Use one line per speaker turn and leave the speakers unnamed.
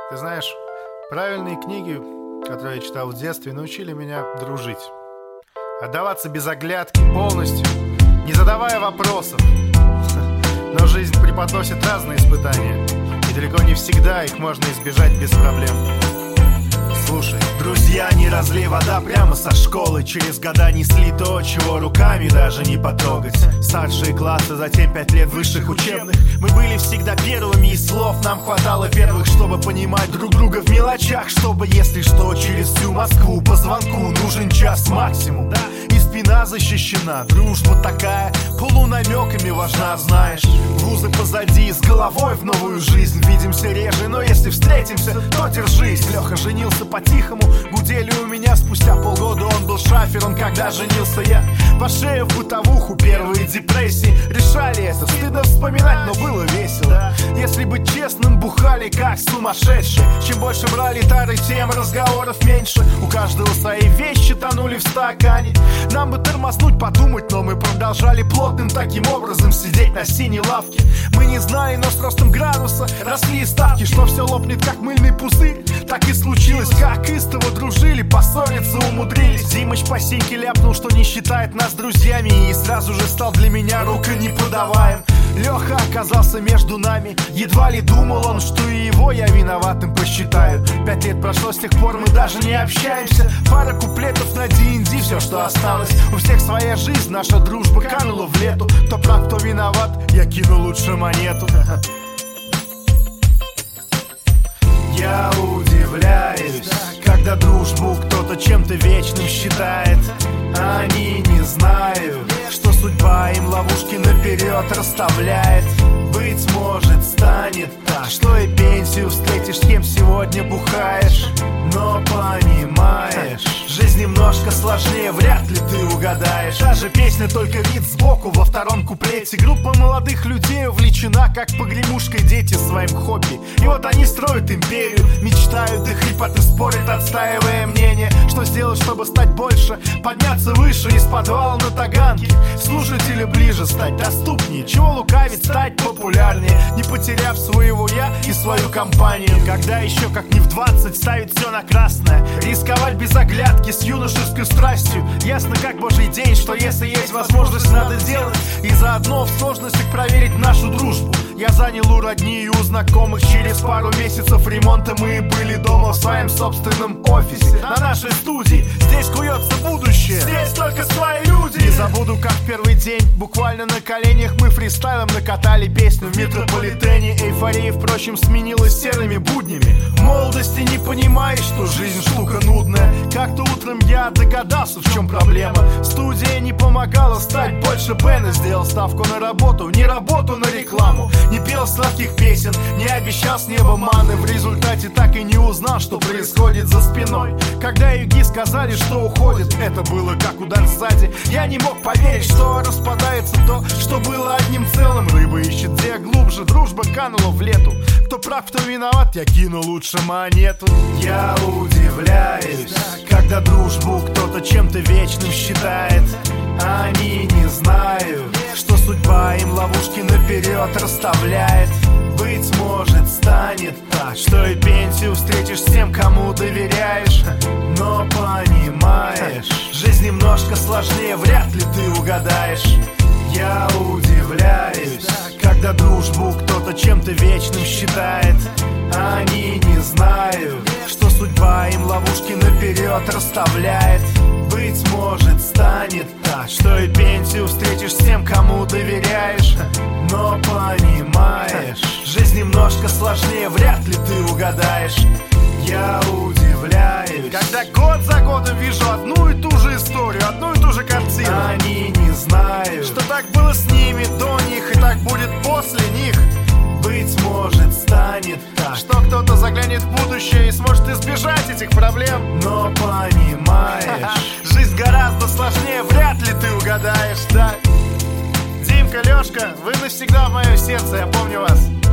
Ты знаешь, правильные книги, которые я читал в детстве, научили меня дружить. Отдаваться без оглядки, полностью, не задавая вопросов. Но жизнь преподносит разные испытания, и далеко не всегда их можно избежать без проблем. Слушай,
друзья, не разлей вода прямо со школы. Через года несли то, чего руками даже не потрогать. Старшие классы, затем 5 лет высших учебных. Мы были всегда первыми, и слов нам хватало первых, чтобы понимать друг друга в мелочах. Чтобы, если что, через всю Москву по звонку нужен час максимум. И спина защищена, дружба такая, полунамеками важна, знаешь. Вузы позади, с головой в новую жизнь. Видимся реже, но если встретимся, то держись. Леха женился по-тихому, гудели у меня. Спустя полгода он был шафером, когда женился я. По шее в бытовуху, первые депрессии. Решали это, стыдно вспоминать, но было весело. Если быть честным, бухали как сумасшедшие. Чем больше брали тары, тем разговоров меньше. У каждого свои вещи тонули в стакане. Нам бы тормознуть, подумать, но мы продолжали плотным таким образом сидеть на синей лавке. Мы не знали, но с ростом градуса росли ставки, что все лопнет как мыльный пузырь. Так и случилось, как истово дружили, поссориться умудрились. Димыч по синьке ляпнул, что не считает нас друзьями, и сразу же стал для меня руконеподаваем. Леха оказался между нами, едва ли думал он, что и его я виноватым посчитаю. 5 лет прошло, с тех пор мы даже не общаемся. Пара куплетов на D&D, все, что осталось. У всех своя жизнь, наша дружба канула в лету. Кто прав, кто виноват, я кину лучше монету. Я удивляюсь, когда дружбу кто-то чем-то вечным считает. Они не знают, что судьба им ловушки наперед расставляет. Быть может, станет так, что и пенсию встретишь, с кем сегодня бухаешь. Но понимаешь, жизнь немножко сложнее, вряд ли ты угадаешь. Даже песня только вид сбоку во втором куплете. Группа молодых людей увлечена, как погремушкой дети, своим хобби. И вот они строят империю, мечтают и хрипят и спорят, отстаивая мнение. Что сделать, чтобы стать больше, подняться выше из подвала на Таганке. Слушать или ближе стать, доступнее. Чего лукавить, стать популярнее, не потеряв своего я и свою компанию. Когда еще как не в 20 ставить все на красное, рисковать без оглядки с юношеской страстью. Ясно как божий день, что если есть возможность, надо делать. И заодно в сложностях проверить нашу дружбу. Я занял у родни и у знакомых. Через пару месяцев ремонта мы были дома в своем собственном офисе. На нашей студии, здесь куется будущее, здесь только свои люди. Не забуду, как в первый день, буквально на коленях, мы фристайлом накатали песню в метрополитене. Эйфория, впрочем, сменилась серыми буднями. В молодости не понимаешь, что жизнь штука нудная. Как-то утром я догадался, в чем проблема. Студия не помогала стать больше Бена. Сделал ставку на работу, не работу на рекламу. Не пел сладких песен, не обещал с неба маны. В результате так и не узнал, что происходит за спиной. Когда юги сказали, что уходит, это было как удар сзади. Я не мог поверить, что распадается то, что было одним целым. Рыба ищет где глубже, дружба канула в лету. Кто прав, кто виноват, я кину лучше монету. Я удивляюсь, когда дружбу кто-то чем-то вечным считает. Они не знают, что судьба им ловушки наперед расставляет. Быть может, станет так, что и пенсию встретишь с тем, кому доверяешь. Но понимаешь, жизнь немножко сложнее, вряд ли ты угадаешь. Я удивляюсь, когда дружбу кто-то чем-то вечным считает. Они не знают, что судьба им ловушки наперед расставляет. Быть может, станет так, что и пенсию встретишь с тем, кому доверяешь. Но понимаешь, жизнь немножко сложнее, вряд ли ты угадаешь. Я удивляюсь, когда год за годом вижу одну и ту же историю, одну и ту же картину. Они не знают, что так было с ними до них, и так будет после них. Быть может, станет так, что кто-то заглянет в будущее и сможет избежать этих проблем. Но понимаешь, жизнь гораздо сложнее, вряд ли ты угадаешь, да? Димка, Лешка, вы навсегда в моем сердце, я помню вас.